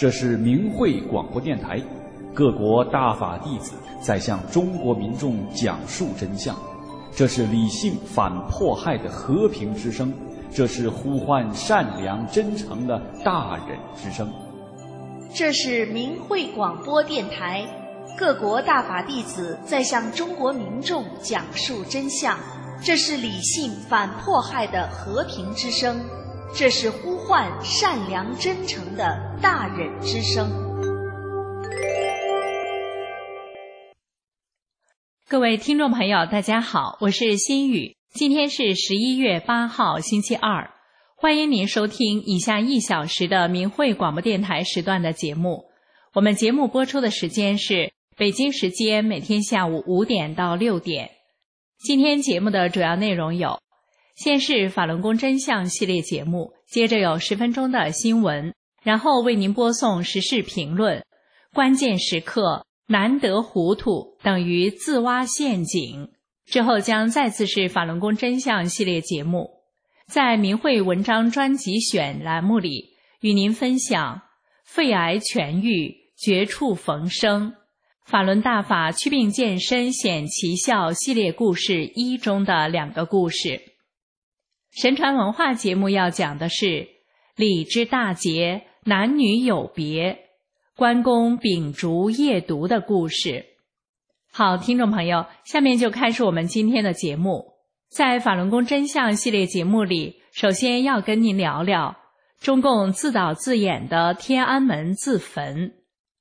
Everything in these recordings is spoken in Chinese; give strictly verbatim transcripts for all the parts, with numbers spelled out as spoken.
这是明慧广播电台，各国大法弟子在向中国民众讲述真相。这是理性反迫害的和平之声，这是呼唤善良真诚的大忍之声。 这是明慧广播电台，各国大法弟子在向中国民众讲述真相。这是理性反迫害的和平之声，这是呼唤善良真诚的大忍之声。 各位听众朋友，大家好，我是心雨。今天是十一月八号，星期二，欢迎您收听以下一小时的明慧广播电台时段的节目。我们节目播出的时间是北京时间每天下午五点到六点。今天节目的主要内容有：先是法轮功真相系列节目，接着有十分钟的新闻，然后为您播送时事评论，关键时刻难得糊涂等于自挖陷阱。之后将再次是法轮功真相系列节目，在明慧文章专辑选栏目里与您分享肺癌痊愈绝处逢生，法轮大法祛病健身显奇效系列故事一中的两个故事。神传文化节目要讲的是礼之大节，男女有别，关公秉烛夜读的故事。好，听众朋友，下面就开始我们今天的节目。在法轮功真相系列节目里，首先要跟您聊聊中共自导自演的天安门自焚。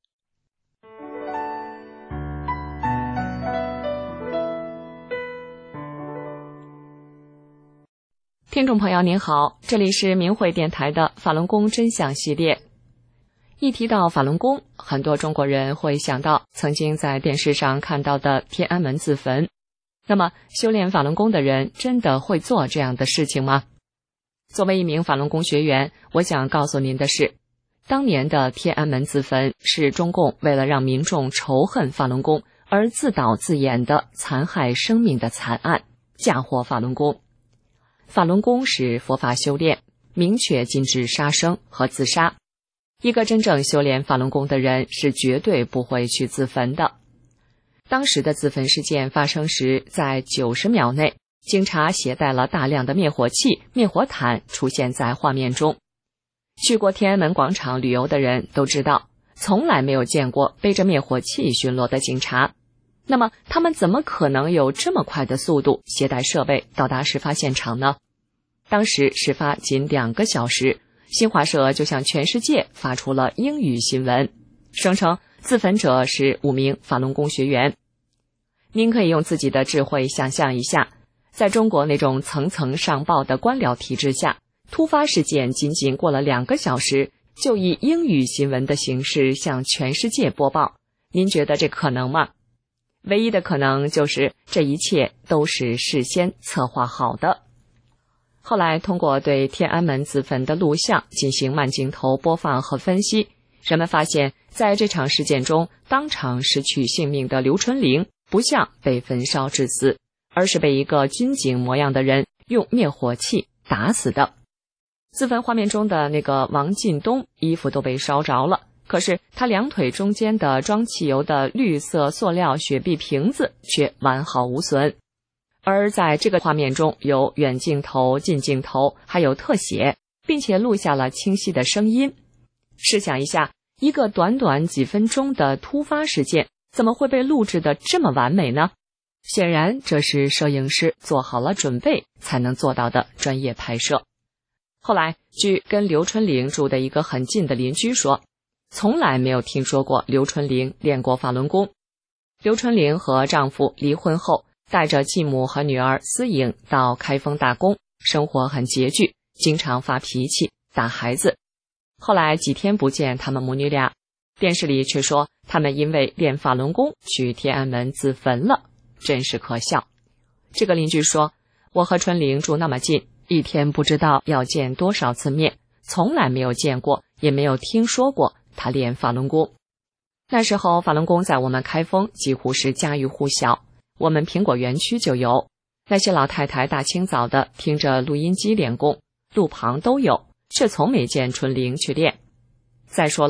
听众朋友您好，这里是明慧电台的法轮功真相系列。一提到法轮功，很多中国人会想到曾经在电视上看到的天安门自焚。那么修炼法轮功的人真的会做这样的事情吗？作为一名法轮功学员，我想告诉您的是，当年的天安门自焚是中共为了让民众仇恨法轮功而自导自演的残害生命的惨案，嫁祸法轮功。法轮功是佛法修炼，明确禁止杀生和自杀。一个真正修炼法轮功的人是绝对不会去自焚的。当时的自焚事件发生时，在九十秒内，警察携带了大量的灭火器、灭火毯出现在画面中。去过天安门广场旅游的人都知道，从来没有见过背着灭火器巡逻的警察。那么他们怎么可能有这么快的速度携带设备到达事发现场呢？当时事发仅两个小时，新华社就向全世界发出了英语新闻，声称自焚者是五名法轮功学员。您可以用自己的智慧想象一下，在中国那种层层上报的官僚体制下，突发事件仅仅过了两个小时，就以英语新闻的形式向全世界播报，您觉得这可能吗？唯一的可能就是这一切都是事先策划好的。后来通过对天安门自焚的录像进行慢镜头播放和分析，人们发现在这场事件中当场失去性命的刘春玲不像被焚烧致死，而是被一个军警模样的人用灭火器打死的。自焚画面中的那个王进东衣服都被烧着了，可是他两腿中间的装汽油的绿色塑料雪碧瓶子却完好无损。而在这个画面中有远镜头、近镜头，还有特写，并且录下了清晰的声音。试想一下，一个短短几分钟的突发事件，怎么会被录制得这么完美呢？显然这是摄影师做好了准备才能做到的专业拍摄。后来据跟刘春玲住的一个很近的邻居说，从来没有听说过刘春玲练过法轮功。刘春玲和丈夫离婚后，带着继母和女儿思颖到开封打工，生活很拮据，经常发脾气打孩子。后来几天不见他们母女俩，电视里却说他们因为练法轮功去天安门自焚了，真是可笑。这个邻居说，我和春玲住那么近，一天不知道要见多少次面，从来没有见过也没有听说过他练法轮功。那时候法轮功在我们开封几乎是家喻户晓，我们苹果园区就有，那些老太太大清早的听着录音机练功，路旁都有，却从没见春玲去练。再说了，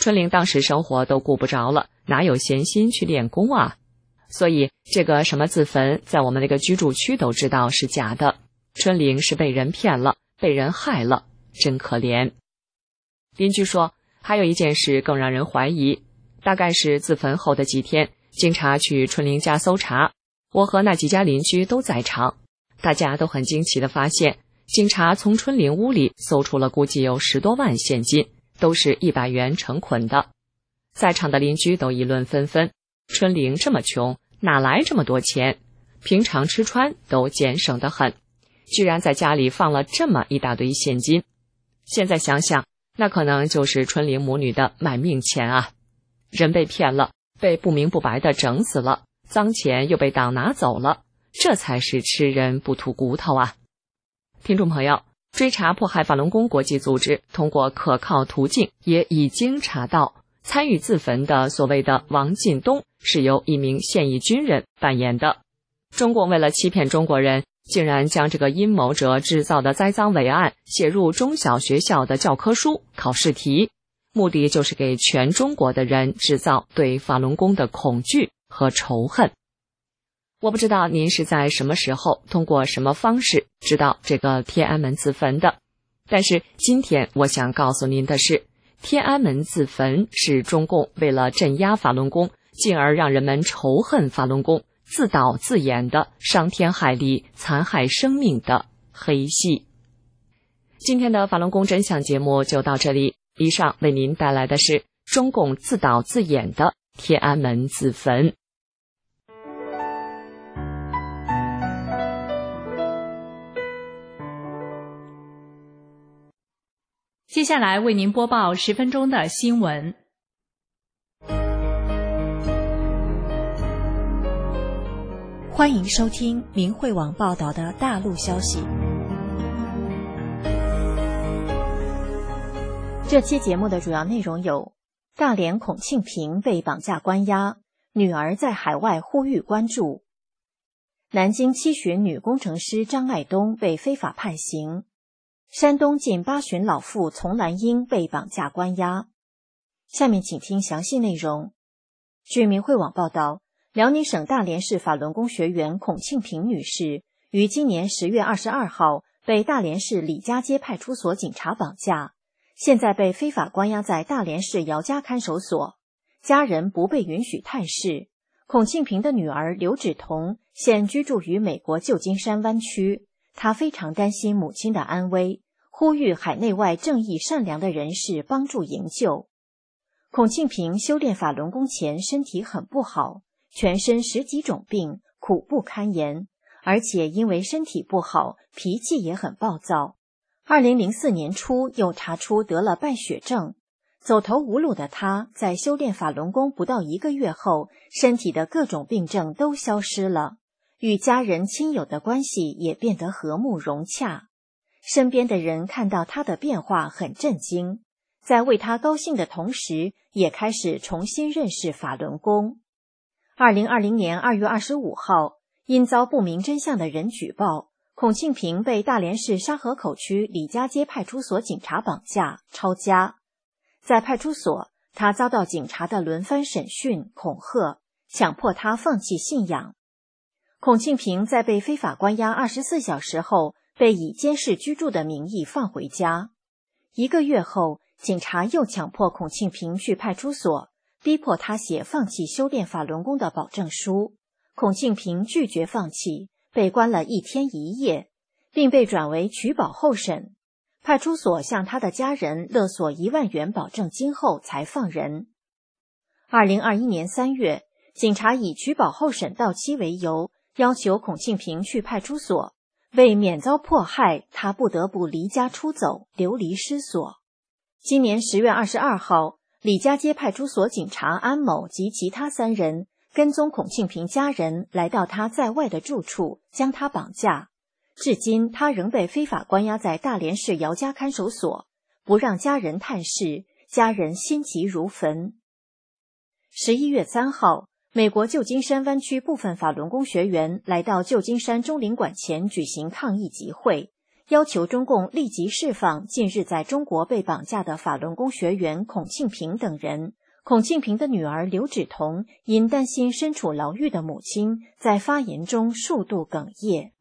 春玲当时生活都顾不着了，哪有闲心去练功啊？所以这个什么自焚，在我们那个居住区都知道是假的。春玲是被人骗了，被人害了，真可怜。邻居说，还有一件事更让人怀疑，大概是自焚后的几天，警察去春玲家搜查，我和那几家邻居都在场，大家都很惊奇地发现，警察从春玲屋里搜出了估计有十多万现金，都是一百元成捆的。在场的邻居都议论纷纷，春玲这么穷，哪来这么多钱？平常吃穿都俭省得很，居然在家里放了这么一大堆现金。现在想想，那可能就是春玲母女的买命钱啊！人被骗了，被不明不白的整死了，脏钱又被党拿走了，这才是吃人不吐骨头啊！听众朋友，追查迫害法轮功国际组织通过可靠途径也已经查到，参与自焚的所谓的王进东是由一名现役军人扮演的。中共为了欺骗中国人，竟然将这个阴谋者制造的栽赃伪案写入中小学校的教科书、考试题，目的就是给全中国的人制造对法轮功的恐惧和仇恨。我不知道您是在什么时候通过什么方式知道这个天安门自焚的，但是今天我想告诉您的是，天安门自焚是中共为了镇压法轮功，进而让人们仇恨法轮功，自导自演的伤天害理、残害生命的黑戏。今天的法轮功真相节目就到这里，以上为您带来的是中共自导自演的天安门自焚。 接下来为您播报十分钟的新闻。 欢迎收听明慧网报道的大陆消息。这期节目的主要内容有：大连孔庆平被绑架关押，女儿在海外呼吁关注；南京七旬女工程师张爱东被非法判刑；山东近八旬老妇丛兰英被绑架关押。下面请听详细内容。据明慧网报道，辽宁省大连市法轮功学员孔庆平女士于今年十月二十二号被大连市李家街派出所警察绑架，现在被非法关押在大连市姚家看守所，家人不被允许探视。孔庆平的女儿刘芷彤现居住于美国旧金山湾区，她非常担心母亲的安危，呼吁海内外正义善良的人士帮助营救。孔庆平修炼法轮功前身体很不好，全身十几种病，苦不堪言，而且因为身体不好，脾气也很暴躁。二零零四年初又查出得了败血症，走投无路的他在修炼法轮功不到一个月后，身体的各种病症都消失了，与家人亲友的关系也变得和睦融洽。身边的人看到他的变化很震惊，在为他高兴的同时，也开始重新认识法轮功。二零二零年二月二十五号，因遭不明真相的人举报，孔庆平被大连市沙河口区李家街派出所警察绑架抄家。在派出所，他遭到警察的轮番审讯、恐吓，强迫他放弃信仰。孔庆平在被非法关押二十四小时后，被以监视居住的名义放回家。一个月后，警察又强迫孔庆平去派出所，逼迫他写放弃修炼法轮功的保证书。孔庆平拒绝放弃，被关了一天一夜，并被转为取保候审。派出所向他的家人勒索一万元保证金后才放人。二零二一年三月，警察以取保候审到期为由，要求孔庆平去派出所，为免遭迫害，他不得不离家出走，流离失所。今年十月二十二号，李家街派出所警察安某及其他三人跟踪孔庆平家人来到他在外的住处，将他绑架。至今他仍被非法关押在大连市姚家看守所，不让家人探视，家人心急如焚。十一月三号，美国旧金山湾区部分法轮功学员来到旧金山中领馆前举行抗议集会， 要求中共立即释放近日在中国被绑架的法轮功学员孔庆平等人。孔庆平的女儿刘芷彤因担心身处牢狱的母亲，在发言中数度哽咽。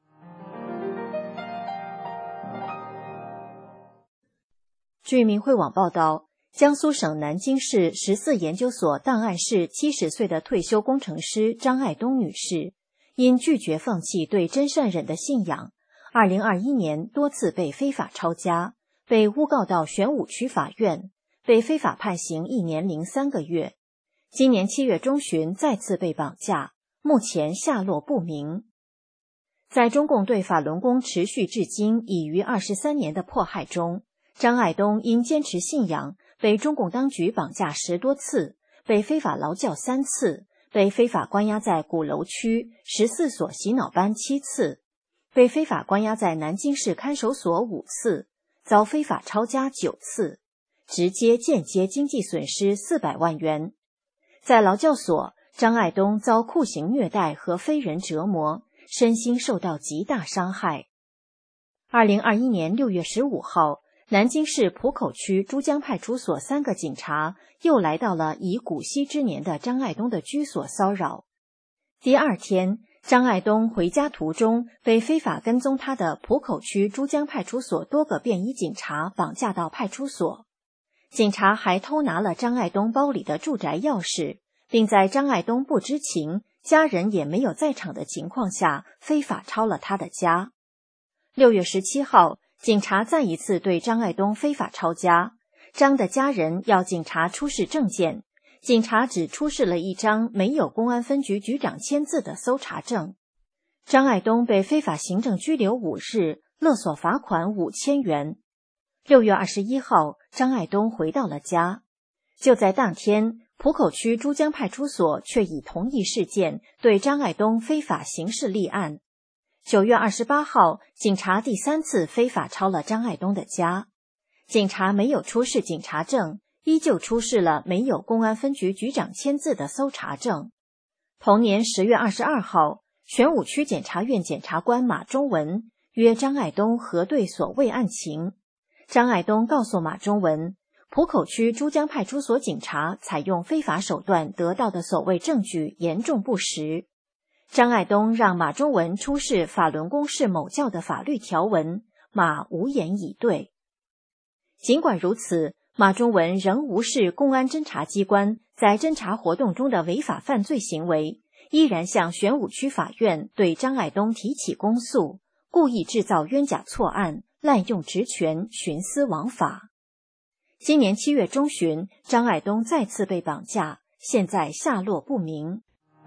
据明慧网报道，江苏省南京市十四研究所档案室七十岁的退休工程师张爱东女士，因拒绝放弃对真善忍的信仰，二零二一年多次被非法抄家，被诬告到玄武区法院，被非法判刑一年零三个月。今年七月中旬再次被绑架，目前下落不明。在中共对法轮功持续至今已逾二十三年的迫害中，张爱东因坚持信仰，被中共当局绑架十多次，被非法劳教三次，被非法关押在鼓楼区十四所洗脑班七次，被非法关押在南京市看守所五次，遭非法抄家九次，直接间接经济损失四百万元。在劳教所，张爱东遭酷刑虐待和非人折磨，身心受到极大伤害。二零二一年六月十五号，南京市浦口区珠江派出所三个警察又来到了已古稀之年的张爱东的居所骚扰。第二天，张爱东回家途中被非法跟踪他的浦口区珠江派出所多个便衣警察绑架到派出所。警察还偷拿了张爱东包里的住宅钥匙，并在张爱东不知情、家人也没有在场的情况下非法抄了他的家。六月十七号，警察再一次对张爱东非法抄家，张的家人要警察出示证件，警察只出示了一张没有公安分局局长签字的搜查证。张爱东被非法行政拘留五日，勒索罚款五千元。六月二十一号，张爱东回到了家。就在当天，浦口区珠江派出所却以同一事件对张爱东非法刑事立案。九月二十八号，警察第三次非法抄了张爱东的家。警察没有出示警察证，依旧出示了没有公安分局局长签字的搜查证。同年十月二十二号，玄武区检察院检察官马忠文约张爱东核对所谓案情。张爱东告诉马忠文，浦口区珠江派出所警察采用非法手段得到的所谓证据严重不实。张爱东让马忠文出示法轮功是某教的法律条文，马无言以对。尽管如此，马忠文仍无视公安侦查机关在侦查活动中的违法犯罪行为，依然向玄武区法院对张爱东提起公诉，故意制造冤假错案，滥用职权，徇私枉法。今年七月中旬，张爱东再次被绑架，现在下落不明。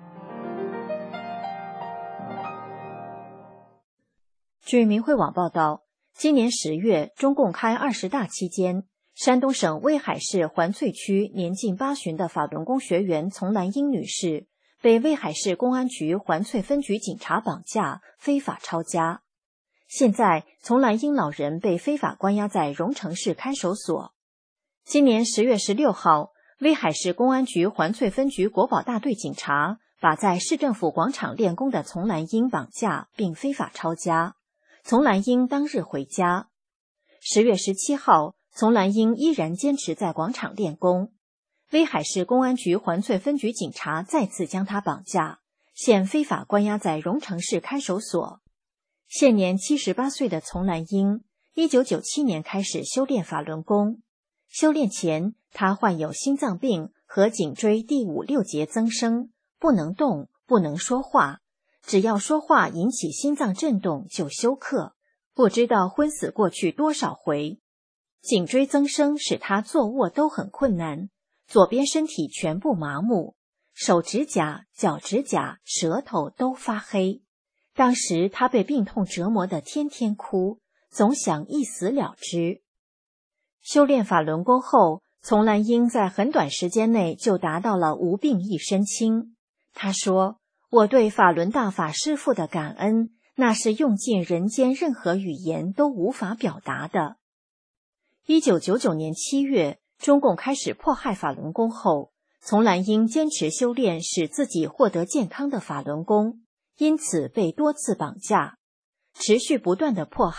据明慧网报道，今年十月，中共开二十大期间，山东省威海市环翠区年近八旬的法轮功学员丛兰英女士被威海市公安局环翠分局警察绑架，非法抄家。现在，丛兰英老人被非法关押在荣城市看守所。今年十月十六号，威海市公安局环翠分局国保大队警察把在市政府广场练功的丛兰英绑架并非法抄家。丛兰英当日回家。十月十七号，丛兰英依然坚持在广场练功。威海市公安局环翠分局警察再次将他绑架，现非法关押在荣城市看守所。现年七十八岁的丛兰英，一九九七年开始修炼法轮功。修炼前，他患有心脏病和颈椎第五六节增生，不能动，不能说话，只要说话引起心脏震动就休克，不知道昏死过去多少回。颈椎增生使他坐卧都很困难，左边身体全部麻木，手指甲、脚指甲、舌头都发黑。当时他被病痛折磨得天天哭，总想一死了之。修炼法轮功后，丛兰英在很短时间内就达到了无病一身轻。他说，我对法轮大法师父的感恩，那是用尽人间任何语言都无法表达的。一九九九年七月，中共开始迫害法轮功后，丛兰英坚持修炼，使自己获得健康的法轮功，因此被多次绑架。持续不断的迫害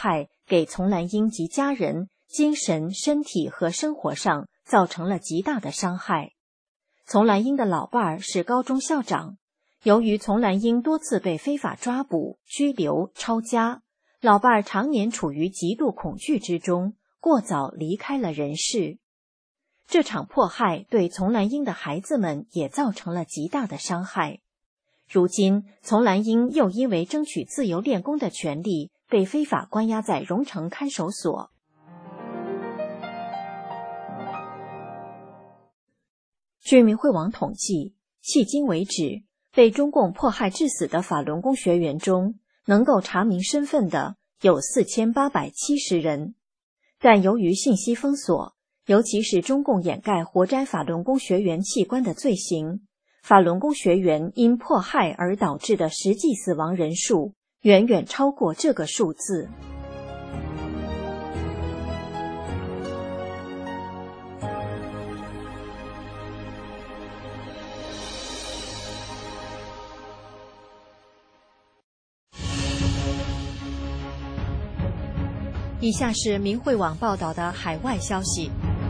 给丛兰英及家人精神、身体和生活上造成了极大的伤害。丛兰英的老伴儿是高中校长，由于丛兰英多次被非法抓捕、拘留、抄家，老伴儿常年处于极度恐惧之中，过早离开了人世。这场迫害对丛兰英的孩子们也造成了极大的伤害。如今，丛兰英又因为争取自由练功的权利，被非法关押在荣城看守所。据明慧网统计，迄今为止，被中共迫害致死的法轮功学员中，能够查明身份的有四千八百七十人。但由于信息封锁，尤其是中共掩盖活摘法轮功学员器官的罪行，法轮功学员因迫害而导致的实际死亡人数远远超过这个数字。以下是明慧网报道的海外消息，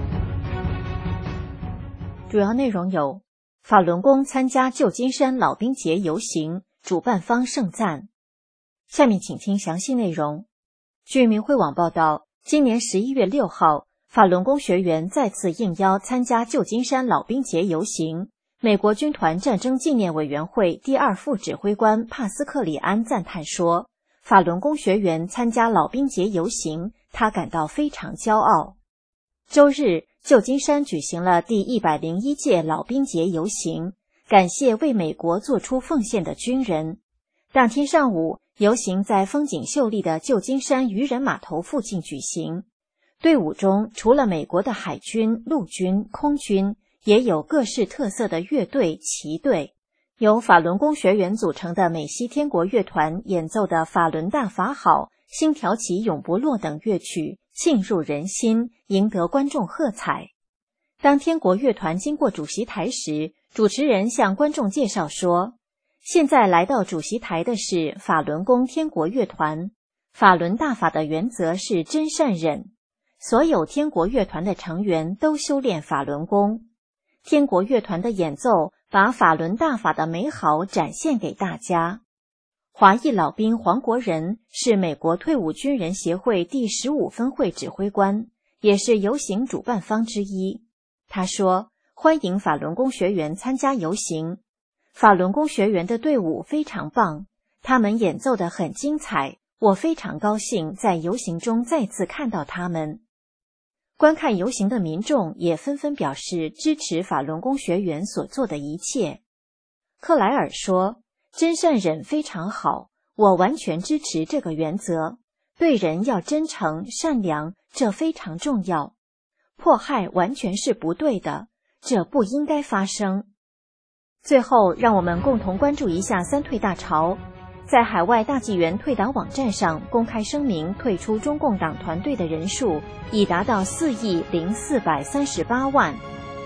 主要内容有：法轮功参加旧金山老兵节游行，主办方盛赞。下面请听详细内容。据明慧网报道，今年十一月六号，法轮功学员再次应邀参加旧金山老兵节游行。美国军团战争纪念委员会第二副指挥官帕斯克里安赞叹说，法轮功学员参加老兵节游行，他感到非常骄傲。周日，旧金山举行了第一百零一届老兵节游行，感谢为美国做出奉献的军人。当天上午，游行在风景秀丽的旧金山渔人码头附近举行。队伍中除了美国的海军、陆军、空军，也有各式特色的乐队、旗队。由法轮功学员组成的美西天国乐团演奏的法轮大法好、星条旗永不落等乐曲沁入人心，赢得观众喝彩。当天国乐团经过主席台时，主持人向观众介绍说，现在来到主席台的是法轮功天国乐团。法轮大法的原则是真善忍，所有天国乐团的成员都修炼法轮功。天国乐团的演奏把法轮大法的美好展现给大家。华裔老兵黄国仁是美国退伍军人协会第十五分会指挥官，也是游行主办方之一。他说，欢迎法轮功学员参加游行。法轮功学员的队伍非常棒，他们演奏得很精彩，我非常高兴在游行中再次看到他们。观看游行的民众也纷纷表示支持法轮功学员所做的一切。克莱尔说，真善忍非常好，我完全支持这个原则，对人要真诚善良，这非常重要。迫害完全是不对的，这不应该发生。最后，让我们共同关注一下三退大潮。在海外大纪元退党网站上公开声明退出中共党团队的人数已达到四亿零四百三十八万。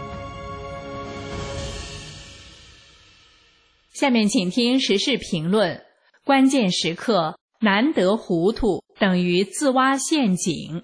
下面请听时事评论：关键时刻难得糊涂等于自挖陷阱。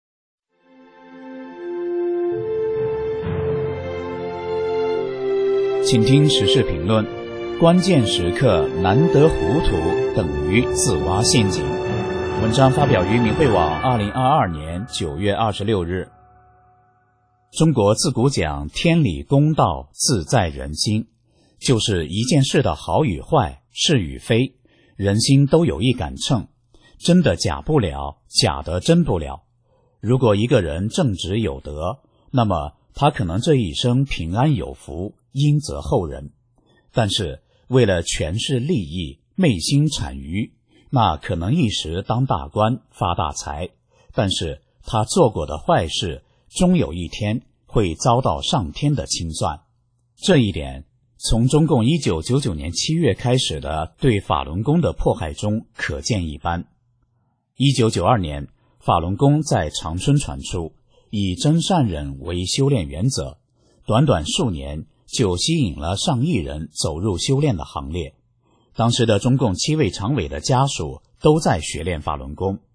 请听时事评论：关键时刻难得糊涂等于自挖陷阱。文章发表于明慧网二零二二年九月二十六日。中国自古讲天理公道自在人心，就是一件事的好与坏、是与非，人心都有一杆秤，真的假不了，假的真不了。如果一个人正直有德，那么他可能这一生平安有福，荫泽后人。但是为了权势利益，昧心谄谀，那可能一时当大官发大财，但是他做过的坏事终有一天会遭到上天的清算。这一点从中共一九九九年七月开始的对法轮功的迫害中可见一斑。一九九二年，法轮功在长春传出，以真善忍为修炼原则，短短数年就吸引了上亿人走入修炼的行列。当时的中共七位常委的家属都在学练法轮功，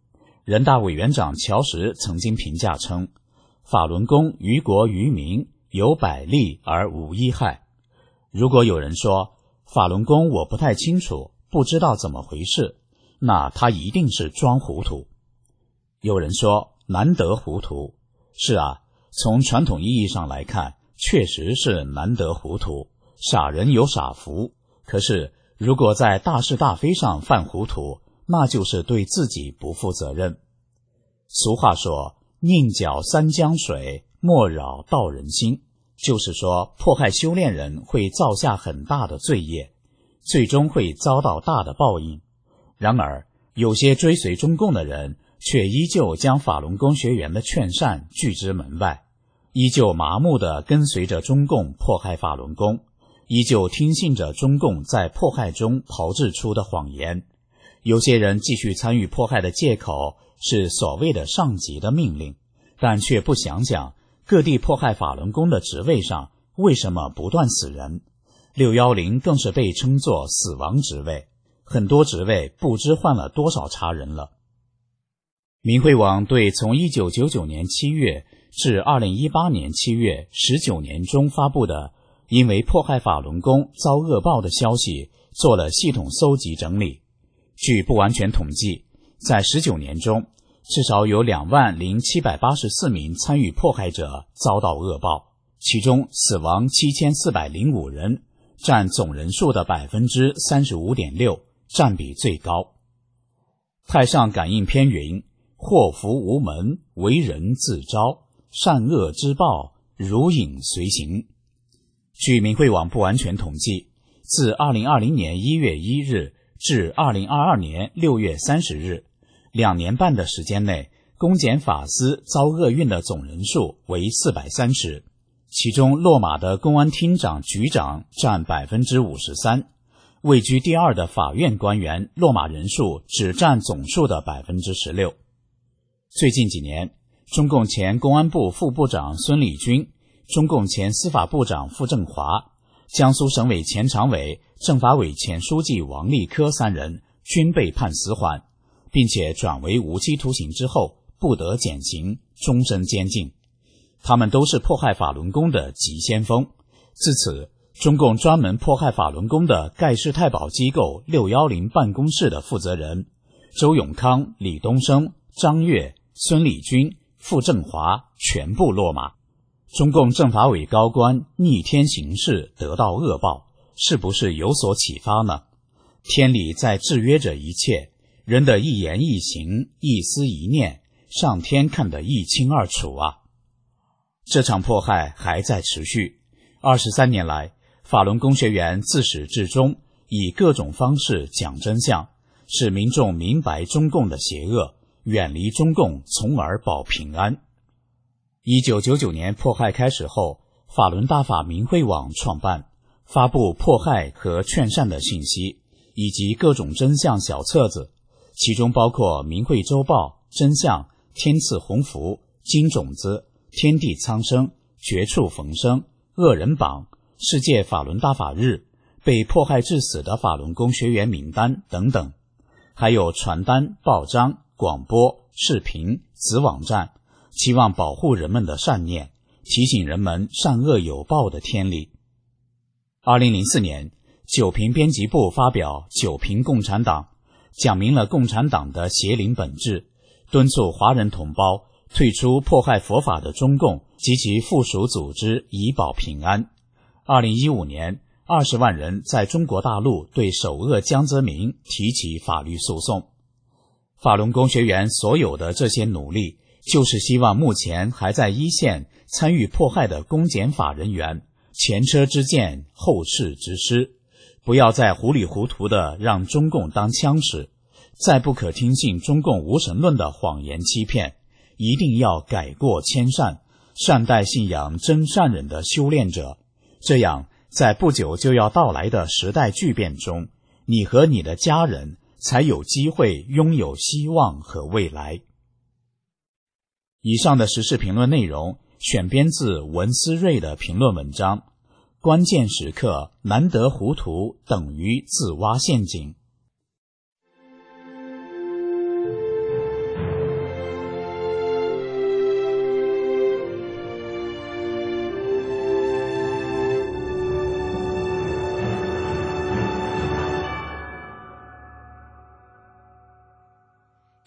人大委员长乔石曾经评价称，法轮功于国于民有百利而无一害。如果有人说法轮功我不太清楚，不知道怎么回事，那他一定是装糊涂。有人说难得糊涂，是啊，从传统意义上来看，确实是难得糊涂，傻人有傻福。可是如果在大是大非上犯糊涂，那就是对自己不负责任。俗话说，宁搅三江水，莫扰道人心，就是说迫害修炼人会造下很大的罪业，最终会遭到大的报应。然而有些追随中共的人却依旧将法轮功学员的劝善拒之门外，依旧麻木地跟随着中共迫害法轮功，依旧听信着中共在迫害中炮制出的谎言。有些人继续参与迫害的借口是所谓的上级的命令，但却不想想各地迫害法轮功的职位上为什么不断死人。六一零更是被称作死亡职位，很多职位不知换了多少茬人了。明慧网对从一九九九年七月至二零一八年七月十九年中发布的因为迫害法轮功遭恶报的消息做了系统搜集整理。据不完全统计，在十九年中，至少有两万零七百八十四名参与迫害者遭到恶报，其中死亡七千四百零五人，占总人数的 百分之三十五点六， 占比最高。太上感应篇云，祸福无门，为人自招，善恶之报，如影随形。据明慧网不完全统计，自二零二零年一月一日至二零二二年六月三十日，两年半的时间内，公检法司遭厄运的总人数为四百三十，其中落马的公安厅长、局长占 百分之五十三， 位居第二的法院官员落马人数只占总数的 百分之十六。 最近几年，中共前公安部副部长孙立军、中共前司法部长傅政华、江苏省委前常委、政法委前书记王立科三人均被判死缓，并且转为无期徒刑之后不得减刑，终身监禁。他们都是迫害法轮功的急先锋。自此，中共专门迫害法轮功的盖世太保机构六一零办公室的负责人周永康、李东升、张悦、孙立军、傅政华全部落马。中共政法委高官逆天行事，得到恶报，是不是有所启发呢？天理在制约着一切，人的一言一行、一思一念，上天看得一清二楚啊！这场迫害还在持续。二十三年来，法轮功学员自始至终以各种方式讲真相，使民众明白中共的邪恶，远离中共，从而保平安。一九九九年迫害开始后，法轮大法明慧网创办，发布迫害和劝善的信息，以及各种真相小册子，其中包括明慧周报、真相、天赐鸿福、金种子、天地苍生、绝处逢生、恶人榜、世界法轮大法日、被迫害致死的法轮功学员名单等等，还有传单、报章、广播、视频、子网站，期望保护人们的善念，提醒人们善恶有报的天理。二零零四年，九评编辑部发表《九评共产党》，讲明了共产党的邪灵本质，敦促华人同胞退出迫害佛法的中共及其附属组织，以保平安。二零一五年，二十万人在中国大陆对首恶江泽民提起法律诉讼。法轮功学员所有的这些努力，就是希望目前还在一线参与迫害的公检法人员前车之鉴，后事之师，不要再糊里糊涂的让中共当枪使，再不可听信中共无神论的谎言欺骗，一定要改过迁善，善待信仰真善忍的修炼者。这样，在不久就要到来的时代巨变中，你和你的家人才有机会拥有希望和未来。以上的时事评论内容选编自文思睿的评论文章，关键时刻难得糊涂等于自挖陷阱。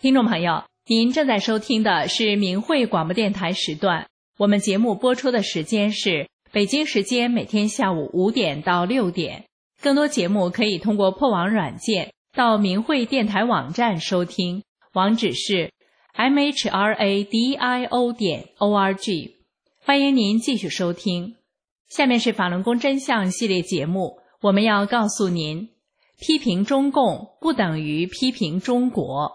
听众朋友，您正在收听的是明慧广播电台时段，我们节目播出的时间是北京时间每天下午五点到六点。更多节目可以通过破网软件到明慧电台网站收听，网址是 m h r a d i o 点 o r g。 欢迎您继续收听。下面是法轮功真相系列节目，我们要告诉您，批评中共不等于批评中国。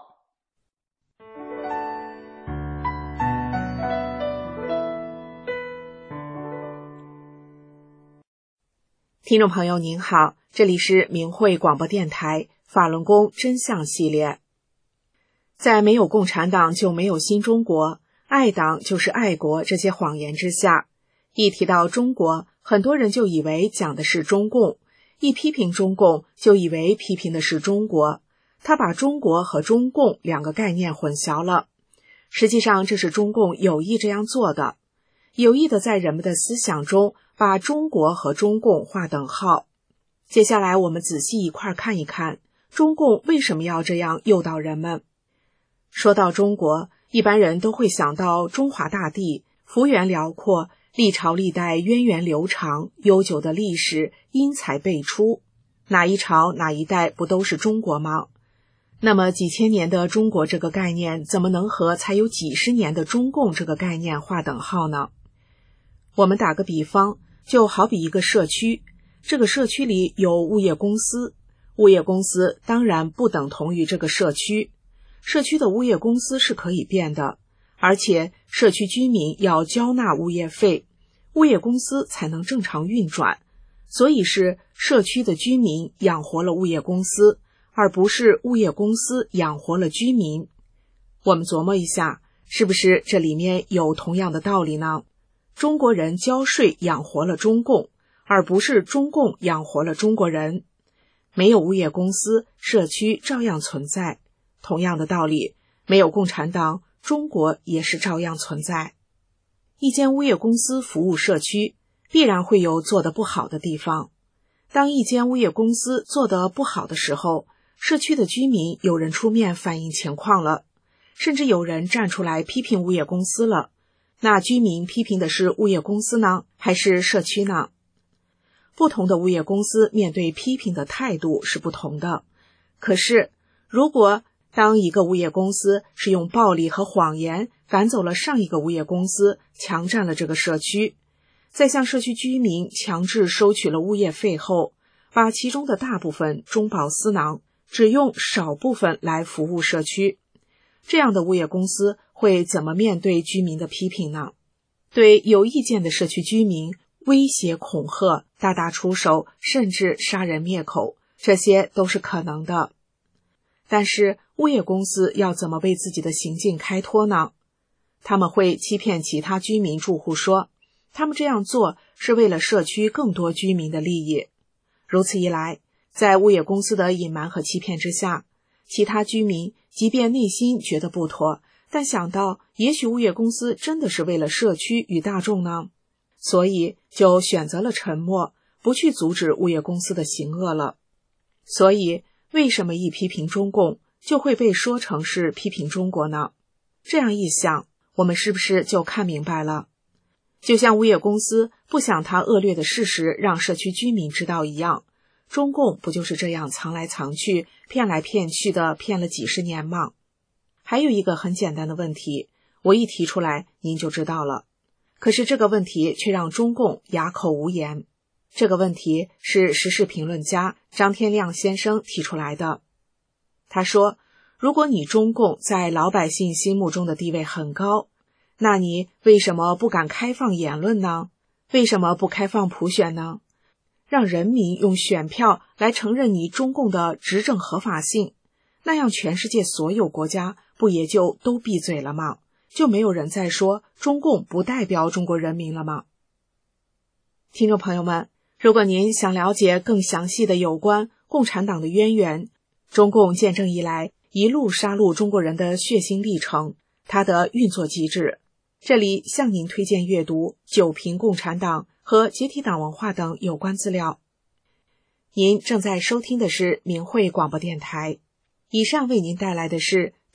听众朋友您好，这里是明慧广播电台法轮功真相系列。在没有共产党就没有新中国，爱党就是爱国这些谎言之下，一提到中国，很多人就以为讲的是中共，一批评中共就以为批评的是中国，他把中国和中共两个概念混淆了。实际上这是中共有意这样做的，有意的在人们的思想中把中国和中共划等号。接下来我们仔细一块看一看，中共为什么要这样诱导人们。说到中国，一般人都会想到中华大地，幅员辽阔，历朝历代源远流长，悠久的历史，英才辈出。哪一朝哪一代不都是中国吗？那么几千年的中国这个概念，怎么能和才有几十年的中共这个概念划等号呢？我们打个比方，就好比一个社区，这个社区里有物业公司，物业公司当然不等同于这个社区，社区的物业公司是可以变的，而且社区居民要交纳物业费，物业公司才能正常运转，所以是社区的居民养活了物业公司，而不是物业公司养活了居民。我们琢磨一下，是不是这里面有同样的道理呢？中国人交税养活了中共，而不是中共养活了中国人。没有物业公司，社区照样存在。同样的道理，没有共产党，中国也是照样存在。一间物业公司服务社区，必然会有做得不好的地方。当一间物业公司做得不好的时候，社区的居民有人出面反映情况了，甚至有人站出来批评物业公司了。那居民批评的是物业公司呢，还是社区呢？不同的物业公司面对批评的态度是不同的。可是，如果当一个物业公司是用暴力和谎言赶走了上一个物业公司，强占了这个社区，再向社区居民强制收取了物业费后，把其中的大部分中饱私囊，只用少部分来服务社区，这样的物业公司会怎么面对居民的批评呢？对有意见的社区居民威胁恐吓，大打出手，甚至杀人灭口，这些都是可能的。但是物业公司要怎么为自己的行径开脱呢？他们会欺骗其他居民住户说，他们这样做是为了社区更多居民的利益。如此一来，在物业公司的隐瞒和欺骗之下，其他居民即便内心觉得不妥，但想到也许物业公司真的是为了社区与大众呢，所以就选择了沉默，不去阻止物业公司的行恶了。所以为什么一批评中共就会被说成是批评中国呢？这样一想，我们是不是就看明白了？就像物业公司不想他恶劣的事实让社区居民知道一样，中共不就是这样藏来藏去，骗来骗去的骗了几十年吗？还有一个很简单的问题，我一提出来您就知道了，可是这个问题却让中共哑口无言。这个问题是时事评论家张天亮先生提出来的。他说，如果你中共在老百姓心目中的地位很高，那你为什么不敢开放言论呢？为什么不开放普选呢？让人民用选票来承认你中共的执政合法性，那样全世界所有国家不也就都闭嘴了吗？就没有人再说中共不代表中国人民了吗？听众朋友们，如果您想了解更详细的有关共产党的渊源，中共建政以来一路杀戮中国人的血腥历程，它的运作机制，这里向您推荐阅读《九评共产党》和解体党文化等有关资料。您正在收听的是明慧广播电台，以上为您带来的是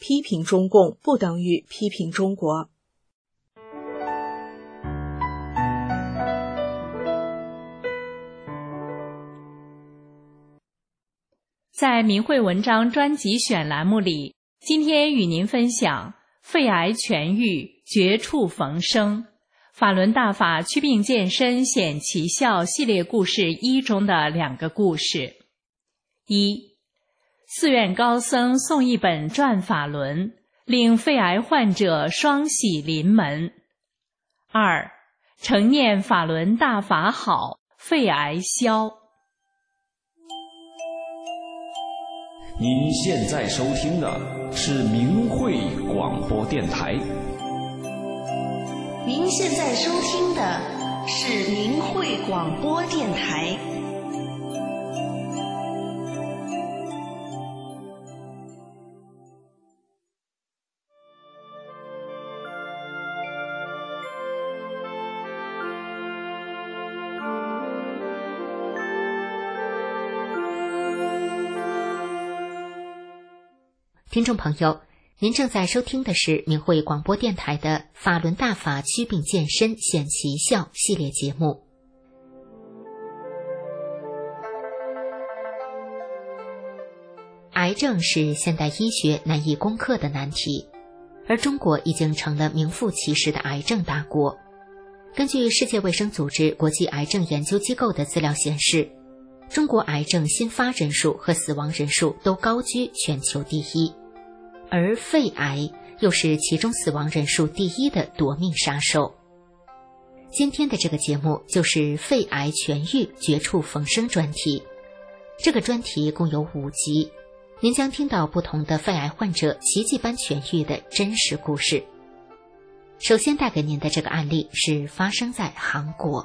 批评中共不等于批评中国。 在明慧文章专辑选栏目里，今天与您分享肺癌痊愈，绝处逢生，法轮大法祛病健身显奇效系列故事一中的两个故事。一，寺院高僧送一本转法轮，令肺癌患者双喜临门。二，承念法轮大法好，肺癌消。 您现在收听的是明慧广播电台。 您现在收听的是明慧广播电台。 听众朋友，您正在收听的是明慧广播电台的法轮大法祛病健身显奇效系列节目。癌症是现代医学难以攻克的难题，而中国已经成了名副其实的癌症大国。根据世界卫生组织国际癌症研究机构的资料显示，中国癌症新发人数和死亡人数都高居全球第一。而肺癌又是其中死亡人数第一的夺命杀手。今天的这个节目就是肺癌痊愈绝处逢生专题。这个专题共有五集，您将听到不同的肺癌患者奇迹般痊愈的真实故事。首先带给您的这个案例是发生在韩国。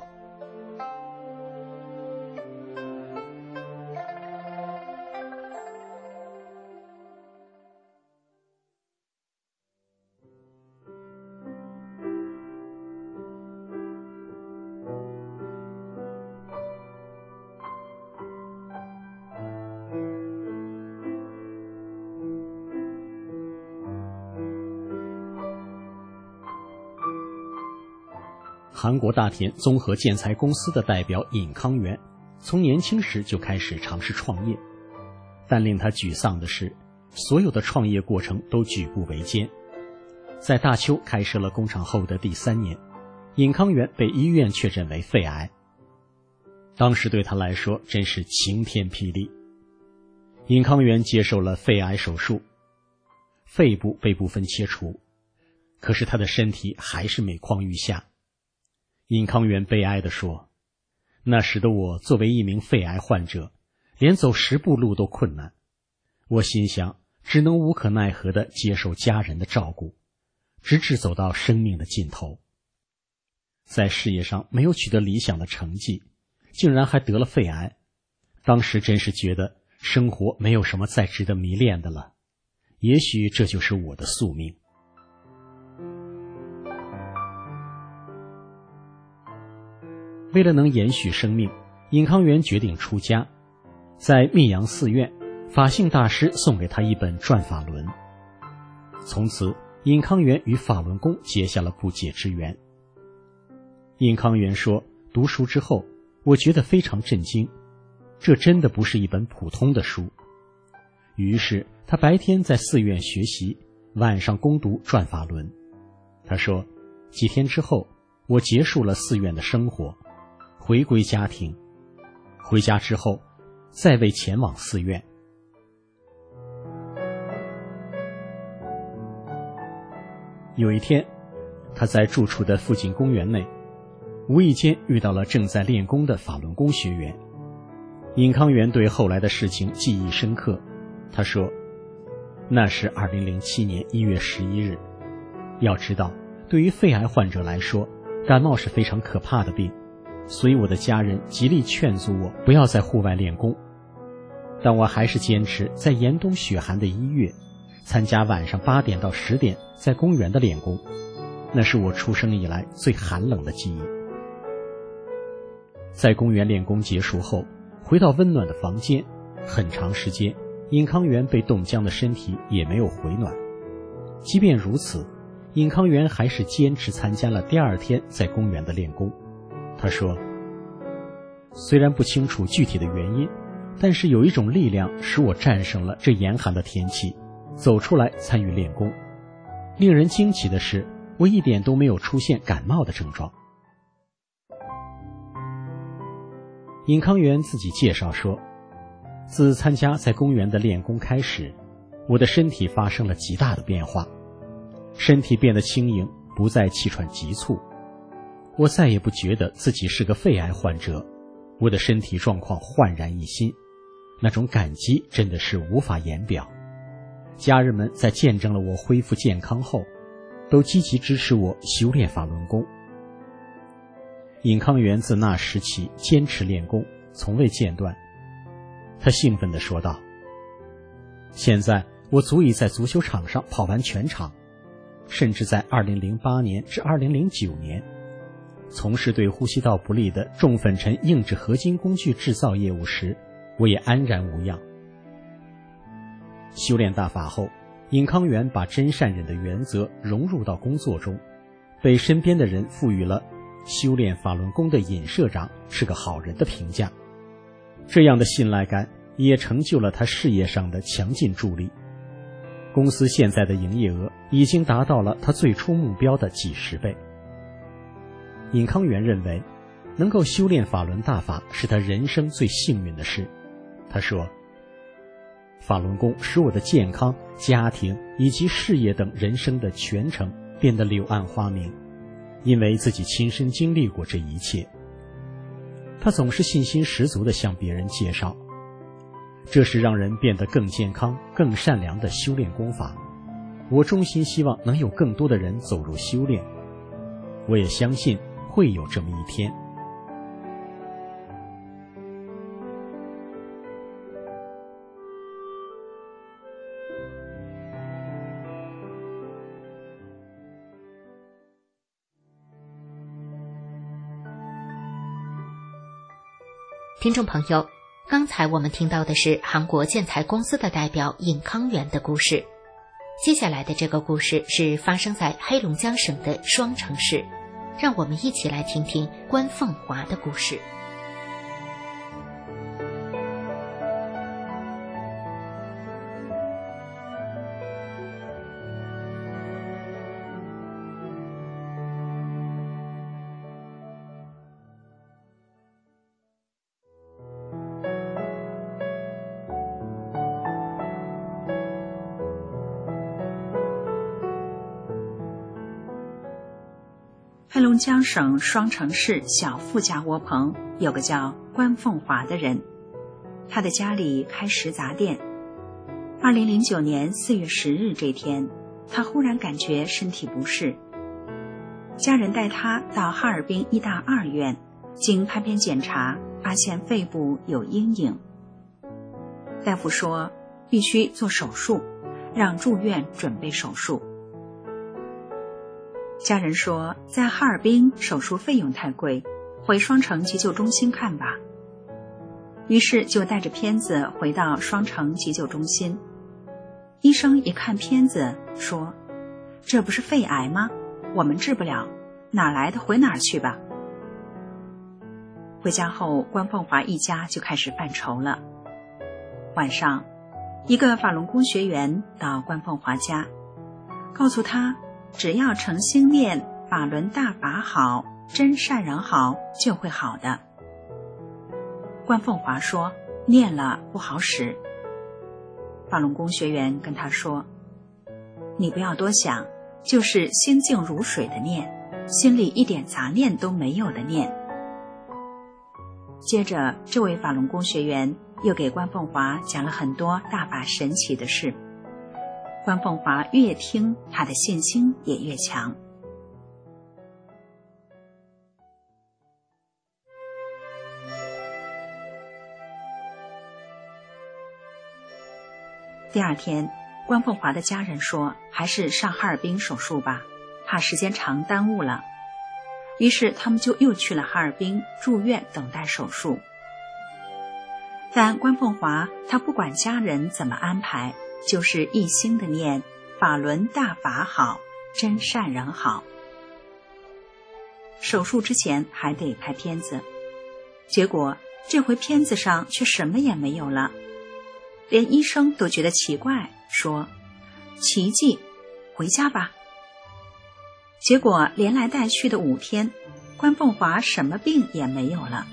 韩国大田综合建材公司的代表尹康元，从年轻时就开始尝试创业，但令他沮丧的是，所有的创业过程都举步维艰。在大邱开设了工厂后的第三年，尹康元被医院确诊为肺癌。当时对他来说真是晴天霹雳。尹康元接受了肺癌手术，肺部被部分切除，可是他的身体还是每况愈下。尹康元悲哀地说，那时的我作为一名肺癌患者，连走十步路都困难。我心想，只能无可奈何地接受家人的照顾，直至走到生命的尽头。在事业上没有取得理想的成绩，竟然还得了肺癌。当时真是觉得生活没有什么再值得迷恋的了，也许这就是我的宿命。为了能延续生命，尹康元决定出家。在密阳寺院，法性大师送给他一本转法轮。从此，尹康元与法轮功结下了不解之缘。尹康元说，读书之后，我觉得非常震惊，这真的不是一本普通的书。于是他白天在寺院学习，晚上攻读转法轮。他说，几天之后，我结束了寺院的生活，回归家庭。回家之后，再未前往寺院。有一天，他在住处的附近公园内，无意间遇到了正在练功的法轮功学员。尹康元对后来的事情记忆深刻，他说，那是二零零七年一月十一日。要知道，对于肺癌患者来说，感冒是非常可怕的病，所以我的家人极力劝阻我不要在户外练功。但我还是坚持在严冬雪寒的一月，参加晚上八点到十点在公园的练功，那是我出生以来最寒冷的记忆。在公园练功结束后，回到温暖的房间，很长时间，尹康元被冻僵的身体也没有回暖， 即便如此，尹康元还是坚持参加了第二天在公园的练功。他说，虽然不清楚具体的原因，但是有一种力量使我战胜了这严寒的天气，走出来参与练功。令人惊奇的是，我一点都没有出现感冒的症状。尹康元自己介绍说，自参加在公园的练功开始，我的身体发生了极大的变化，身体变得轻盈，不再气喘急促。我再也不觉得自己是个肺癌患者，我的身体状况焕然一新，那种感激真的是无法言表。家人们在见证了我恢复健康后，都积极支持我修炼法轮功。尹康元自那时起坚持练功，从未间断。他兴奋地说道，现在我足以在足球场上跑完全场，甚至在二零零八年至二零零九年从事对呼吸道不利的重粉尘硬质合金工具制造业务时，我也安然无恙。修炼大法后，尹康元把真善忍的原则融入到工作中，被身边的人赋予了修炼法轮功的尹社长是个好人的评价。这样的信赖感也成就了他事业上的强劲助力。公司现在的营业额已经达到了他最初目标的几十倍。尹康元认为，能够修炼法轮大法是他人生最幸运的事。他说，法轮功使我的健康、家庭以及事业等人生的全程变得柳暗花明，因为自己亲身经历过这一切。他总是信心十足地向别人介绍，这是让人变得更健康、更善良的修炼功法。我衷心希望能有更多的人走入修炼，我也相信会有这么一天。 听众朋友，刚才我们听到的是韩国建材公司的代表尹康元的故事。接下来的这个故事是发生在黑龙江省的双城市，让我们一起来听听关凤华的故事。 黑龙江省双城市小富家窝棚有个叫关凤华的人，他的家里开食杂店。二零零九年四月十日这天，他忽然感觉身体不适，家人带他到哈尔滨医大二院，经拍片检查，发现肺部有阴影。大夫说必须做手术，让住院准备手术。家人说在哈尔滨手术费用太贵，回双城急救中心看吧。于是就带着片子回到双城急救中心。医生一看片子说，这不是肺癌吗？我们治不了，哪来的回哪儿去吧。回家后，关凤华一家就开始犯愁了。晚上，一个法轮功学员到关凤华家，告诉他只要诚心念法轮大法好，真善人好，就会好的。关凤华说念了不好使。法轮功学员跟他说，你不要多想，就是心静如水的念，心里一点杂念都没有的念。接着这位法轮功学员又给关凤华讲了很多大法神奇的事，关凤华越听，他的信心也越强。第二天，关凤华的家人说，还是上哈尔滨手术吧，怕时间长耽误了。于是他们就又去了哈尔滨住院等待手术。但关凤华他不管家人怎么安排，就是一心的念法轮大法好，真善人好。手术之前还得拍片子，结果这回片子上却什么也没有了，连医生都觉得奇怪，说奇迹，回家吧。结果连来带去的五天，关凤华什么病也没有了。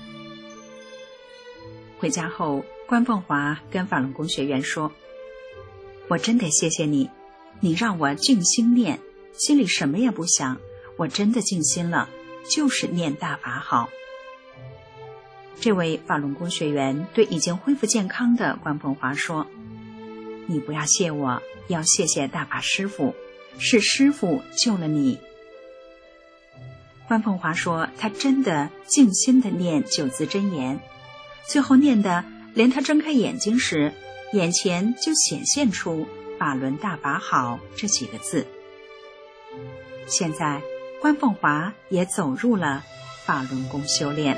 回家后，关凤华跟法轮功学员说，我真得谢谢你，你让我静心念，心里什么也不想，我真的静心了，就是念大法好。这位法轮功学员对已经恢复健康的关凤华说，你不要谢我，要谢谢大法师父，是师父救了你。关凤华说，他真的静心的念九字真言，最后念的连他睁开眼睛时，眼前就显现出法轮大法好这几个字。现在关凤华也走入了法轮功修炼。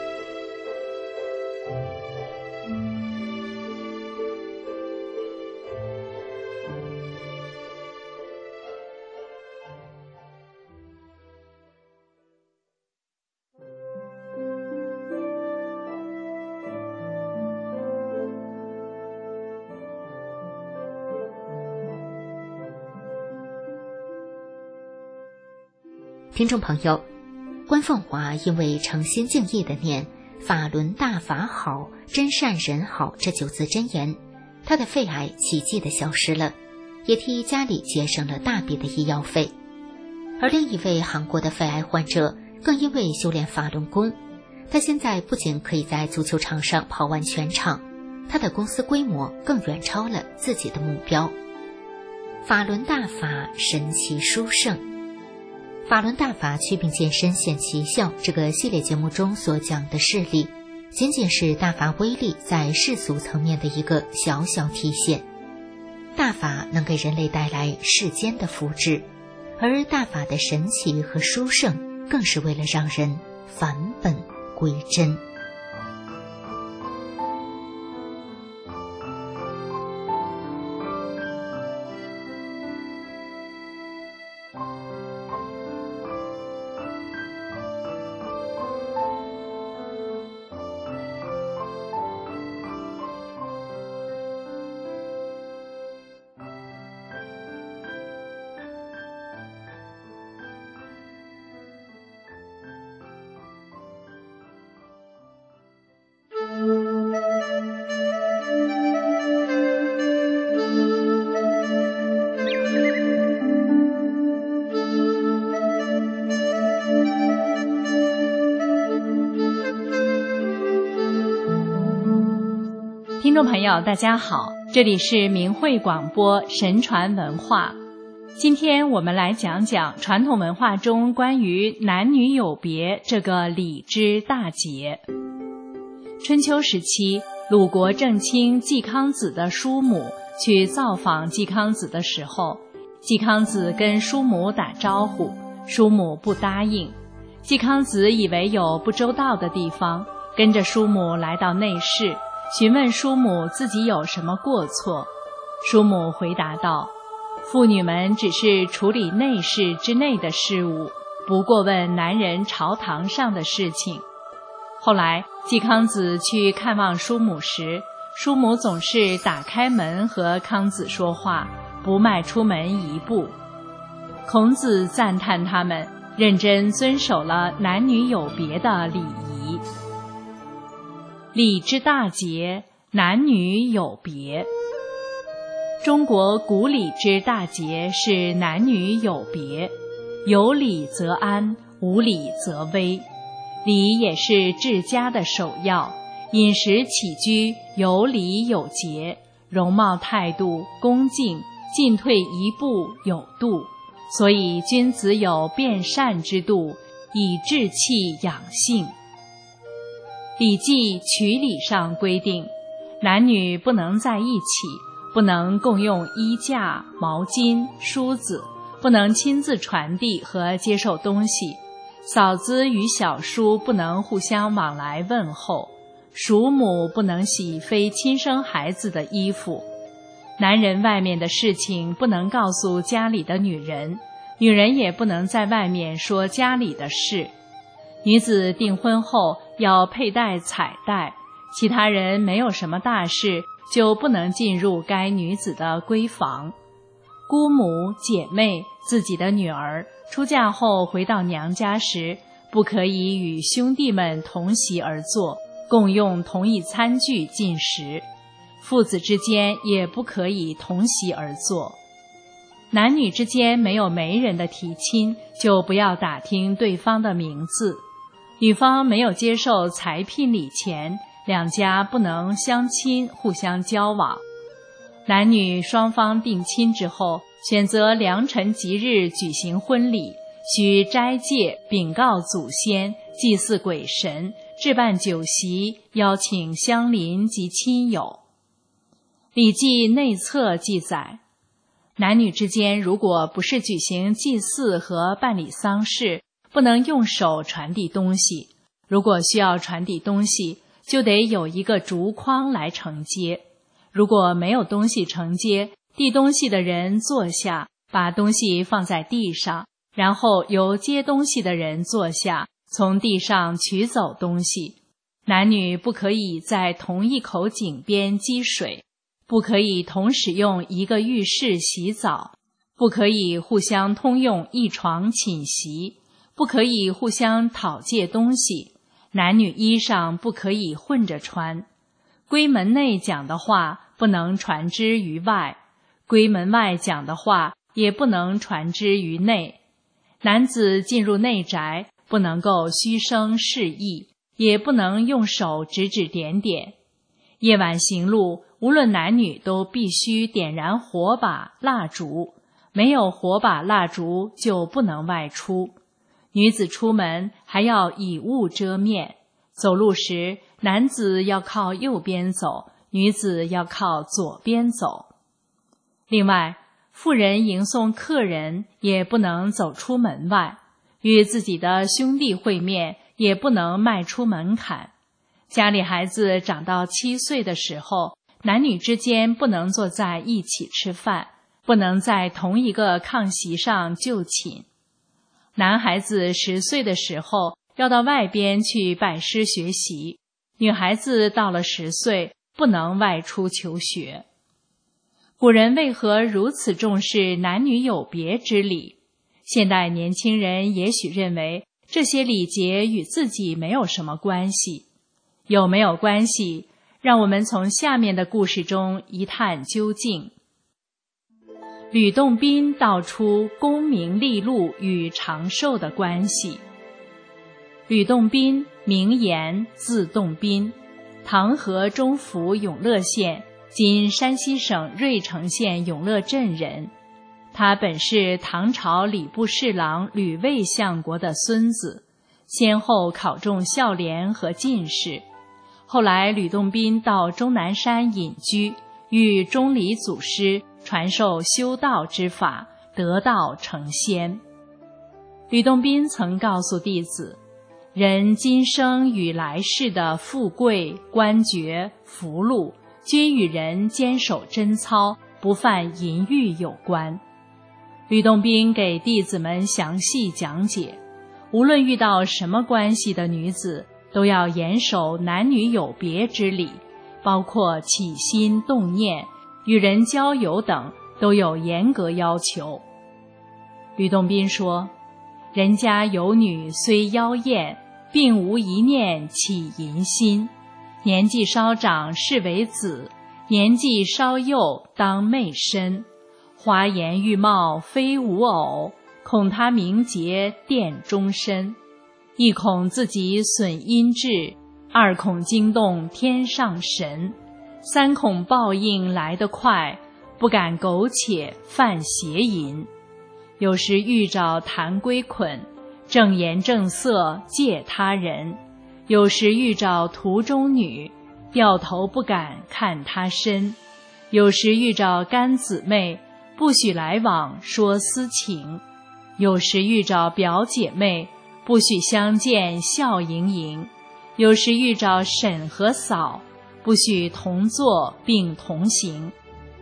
听众朋友，关凤华因为诚心敬意的念法轮大法好，真善人好这九字真言，他的肺癌奇迹的消失了，也替家里节省了大笔的医药费。而另一位韩国的肺癌患者更因为修炼法轮功，他现在不仅可以在足球场上跑完全场，他的公司规模更远超了自己的目标。法轮大法神奇殊胜，法轮大法祛病健身显奇效这个系列节目中所讲的事例，仅仅是大法威力在世俗层面的一个小小体现。大法能给人类带来世间的福祉，而大法的神奇和殊胜更是为了让人返本归真。 听众朋友大家好，这里是明慧广播神传文化。今天我们来讲讲传统文化中关于男女有别这个礼之大节。春秋时期，鲁国正卿季康子的叔母去造访季康子的时候，季康子跟叔母打招呼，叔母不答应。季康子以为有不周到的地方，跟着叔母来到内室，询问叔母自己有什么过错。叔母回答道，妇女们只是处理内室之内的事务，不过问男人朝堂上的事情。后来季康子去看望叔母时，叔母总是打开门和康子说话，不迈出门一步。孔子赞叹他们认真遵守了男女有别的礼仪。礼之大节，男女有别。中国古礼之大节是男女有别，有礼则安，无礼则危。礼也是治家的首要，饮食起居有礼有节，容貌态度恭敬，进退一步有度。所以君子有辨善之度，以志气养性。礼记曲礼上规定，男女不能在一起，不能共用衣架、毛巾、梳子，不能亲自传递和接受东西，嫂子与小叔不能互相往来问候，属母不能洗非亲生孩子的衣服。 男人外面的事情不能告诉家里的女人，女人也不能在外面说家里的事。女子订婚后要佩戴彩带，其他人没有什么大事就不能进入该女子的闺房。姑母、姐妹、自己的女儿出嫁后回到娘家时，不可以与兄弟们同席而坐，共用同一餐具进食。父子之间也不可以同席而坐。男女之间没有媒人的提亲，就不要打听对方的名字。女方没有接受裁聘礼前，两家不能相亲互相交往。男女双方定亲之后，选择良辰吉日举行婚礼，需斋戒，禀告祖先，祭祀鬼神，置办酒席，邀请乡邻及亲友。《礼记内册》记载，男女之间如果不是举行祭祀和办理丧事，不能用手传递东西。如果需要传递东西，就得有一个竹筐来承接。如果没有东西承接，递东西的人坐下，把东西放在地上，然后由接东西的人坐下，从地上取走东西。男女不可以在同一口井边积水，不可以同使用一个浴室洗澡，不可以互相通用一床寝席，不可以互相讨借东西，男女衣裳不可以混着穿。闺门内讲的话不能传之于外，闺门外讲的话也不能传之于内。男子进入内宅，不能够虚声示意，也不能用手指指点点。夜晚行路，无论男女都必须点燃火把、蜡烛，没有火把、蜡烛就不能外出。女子出门还要以物遮面，走路时男子要靠右边走，女子要靠左边走。另外，妇人迎送客人也不能走出门外，与自己的兄弟会面也不能迈出门槛。家里孩子长到七岁的时候，男女之间不能坐在一起吃饭，不能在同一个炕席上就寝。男孩子十岁的时候要到外边去拜师学习，女孩子到了十岁不能外出求学。古人为何如此重视男女有别之礼？现代年轻人也许认为这些礼节与自己没有什么关系。有没有关系？让我们从下面的故事中一探究竟。吕洞宾道出功名利禄与长寿的关系。吕洞宾名言，字洞宾，唐河中府永乐县（今山西省芮城县永乐镇）人。他本是唐朝礼部侍郎吕卫相国的孙子，先后考中孝廉和进士。后来吕洞宾到终南山隐居，遇钟离祖师传授修道之法，得道成仙。吕洞宾曾告诉弟子，人今生与来世的富贵、官爵、福禄，均与人坚守贞操，不犯淫欲有关。吕洞宾给弟子们详细讲解，无论遇到什么关系的女子，都要严守男女有别之礼，包括起心动念、与人交友等，都有严格要求。吕洞宾说，人家有女虽妖艳，并无一念起淫心。年纪稍长是为子，年纪稍幼当媚身。花颜玉貌非吾偶，恐他名节垫终身。一恐自己损阴质，二恐惊动天上神，三恐报应来得快，不敢苟且犯邪淫。有时欲找谈归捆，正颜正色借他人；有时欲找途中女，掉头不敢看他身；有时欲找干姊妹，不许来往说私情；有时欲找表姐妹，不许相见笑盈盈；有时欲找婶和嫂，不许同坐并同行；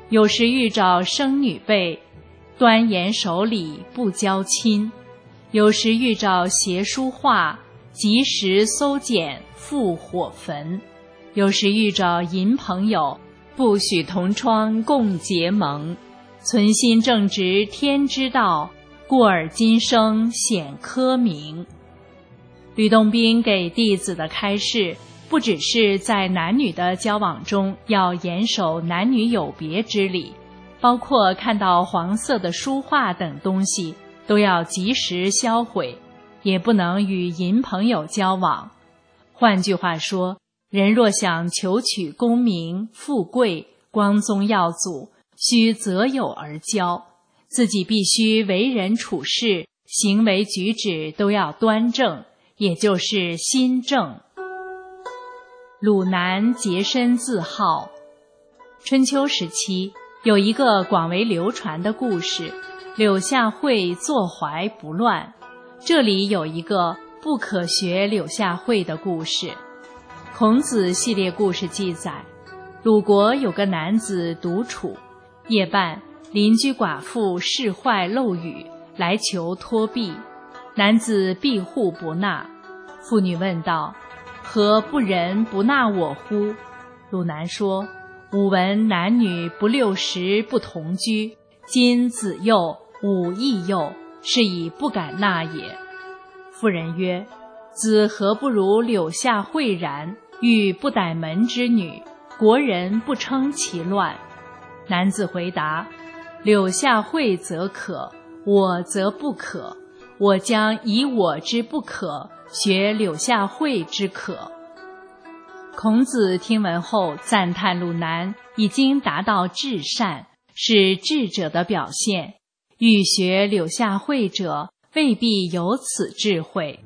有时遇着生女辈，端严守礼不交亲；有时遇着邪书画，及时搜检复火焚；有时遇着淫朋友，不许同窗共结盟。存心正直天之道，故而今生显科名。吕洞宾给弟子的开示，不只是在男女的交往中要严守男女有别之礼，包括看到黄色的书画等东西都要及时销毁，也不能与淫朋友交往。换句话说，人若想求取功名、富贵、光宗耀祖，须择友而交，自己必须为人处事、行为举止都要端正，也就是心正。鲁南洁身自好。春秋时期有一个广为流传的故事，柳下惠坐怀不乱。这里有一个不可学柳下惠的故事。孔子系列故事记载，鲁国有个男子独处，夜半邻居寡妇室坏漏雨，来求托庇，男子庇护不纳。妇女问道：何不仁不纳我乎？鲁南说：吾闻男女不六十不同居，今子幼，吾亦幼，是以不敢纳也。妇人曰：子何不如柳下惠然，欲不逮门之女，国人不称其乱。男子回答：柳下惠则可，我则不可，我将以我之不可学柳下惠之可。孔子听闻后赞叹鲁南已经达到至善，是智者的表现，欲学柳下惠者未必有此智慧。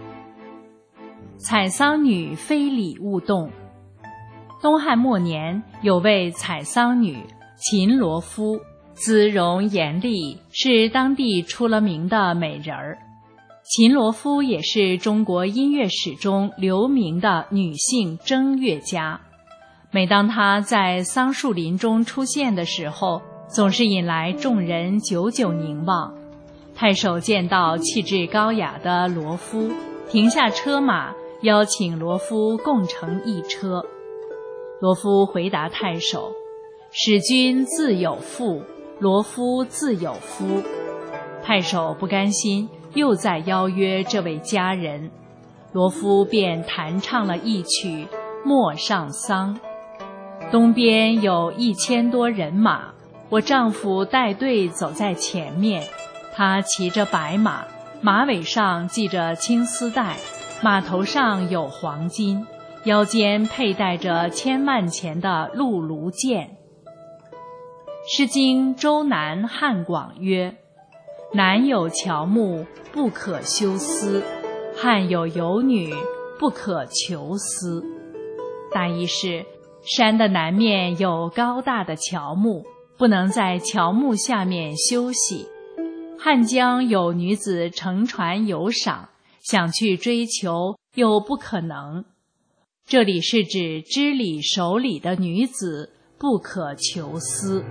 采桑女非礼勿动。东汉末年有位采桑女秦罗夫，姿容艳丽，是当地出了名的美人儿。秦罗夫也是中国音乐史中留名的女性筝乐家。每当她在桑树林中出现的时候，总是引来众人久久凝望。太守见到气质高雅的罗夫，停下车马，邀请罗夫共乘一车。罗夫回答太守：使君自有妇，罗夫自有夫。太守不甘心，又再邀约这位佳人，罗夫便弹唱了一曲《陌上桑》。东边有一千多人马，我丈夫带队走在前面，他骑着白马，马尾上系着青丝带，马头上有黄金，腰间佩戴着千万钱的辘轳剑。诗经周南汉广曰：南有乔木，不可休思；汉有游女，不可求思。大意是，山的南面有高大的乔木，不能在乔木下面休息。汉江有女子乘船游赏，想去追求又不可能。这里是指知礼守礼的女子，不可求思。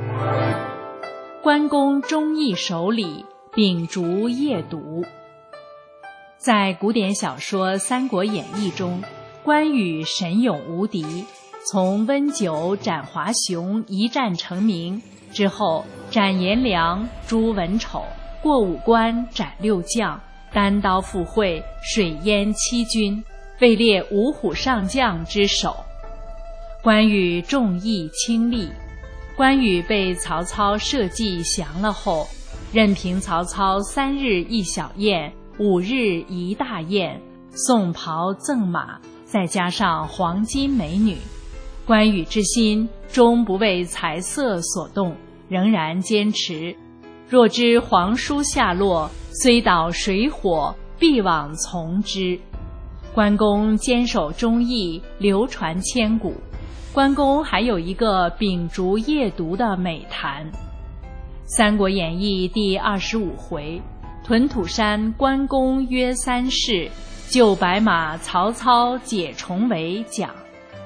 关公忠义守礼，秉烛夜读。在古典小说《三国演义》中，关羽神勇无敌，从温酒斩华雄一战成名，之后斩颜良、诛文丑，过五关斩六将，单刀赴会，水淹七军，位列五虎上将之首。关羽重义轻利。关羽被曹操设计降了后，任凭曹操三日一小宴，五日一大宴，送袍赠马，再加上黄金美女。关羽之心终不为财色所动，仍然坚持：若知皇叔下落，虽倒水火，必往从之。关公坚守忠义，流传千古。关公还有一个秉烛夜读的美谈。《三国演义》第二十五回，屯土山关公约三世，救白马曹操解重围讲。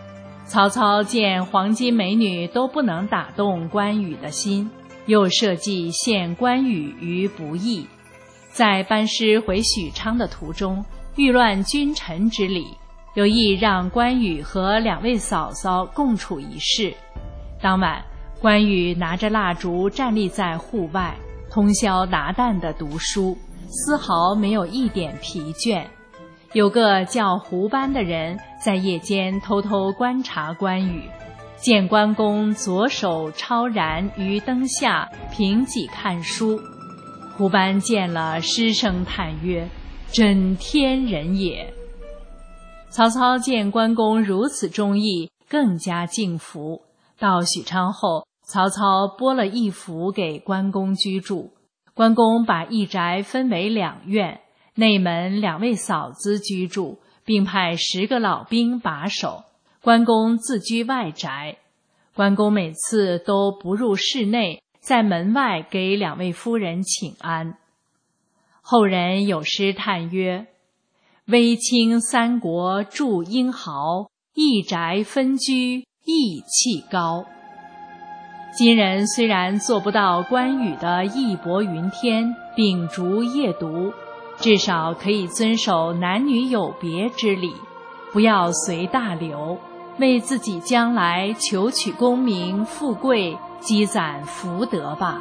曹操见黄金美女都不能打动关羽的心，又设计陷关羽于不义。在班师回许昌的途中，欲乱君臣之礼，有意让关羽和两位嫂嫂共处一室。当晚，关羽拿着蜡烛站立在户外，通宵达旦地读书，丝毫没有一点疲倦。有个叫胡班的人在夜间偷偷观察关羽，见关公左手超然于灯下凭几看书。胡班见了，失声叹曰：“真天人也！”曹操见关公如此忠义，更加敬服。到许昌后，曹操拨了一府给关公居住。关公把一宅分为两院，内门两位嫂子居住，并派十个老兵把守。关公自居外宅。关公每次都不入室内，在门外给两位夫人请安。后人有诗叹曰：“威清三国著英豪，一宅分居义气高。”今人虽然做不到关羽的义薄云天、秉烛夜读，至少可以遵守男女有别之礼，不要随大流，为自己将来求取功名富贵积攒福德吧。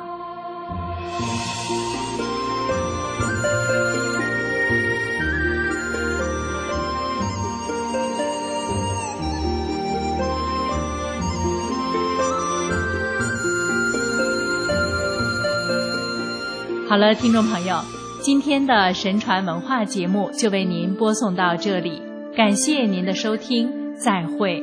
好了，听众朋友，今天的神传文化节目就为您播送到这里，感谢您的收听，再会。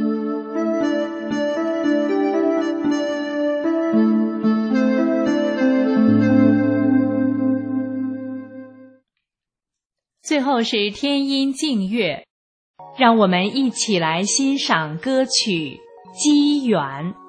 最后是天音静乐，让我们一起来欣赏歌曲《机缘》。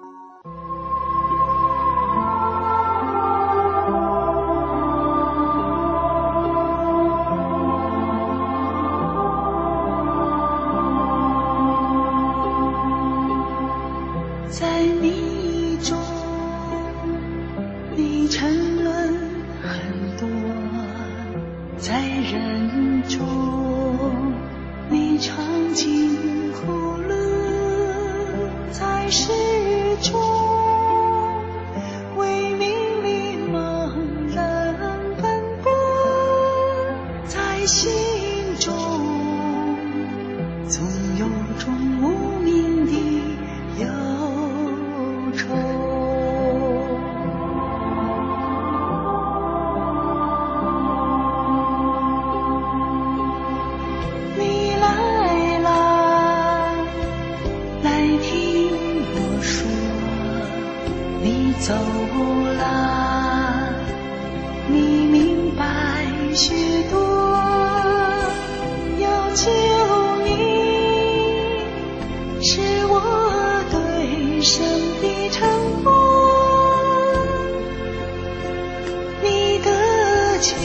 走了，你明白许多，要救你是我对神的承诺，你的救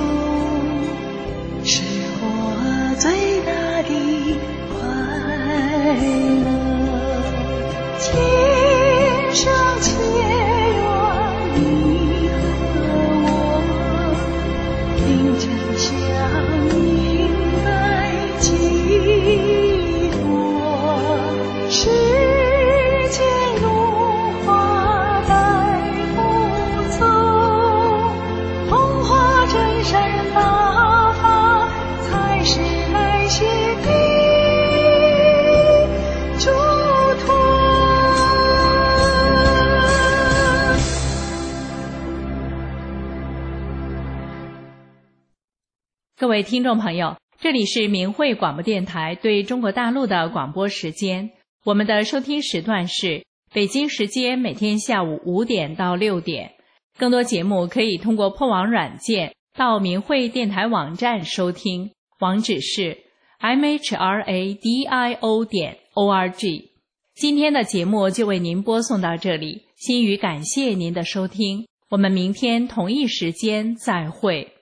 是我最大的快乐。天上千缘你和我，并肩相迎来寄托，世间如花带不走，风华真善人大法，才是来写的嘱托。 各位听众朋友，这里是明慧广播电台对中国大陆的广播时间，我们的收听时段是北京时间每天下午五点到六点。更多节目可以通过破网软件到明慧电台网站收听，网址是 m h r a d i o 点 o r g。今天的节目就为您播送到这里，心语感谢您的收听，我们明天同一时间再会。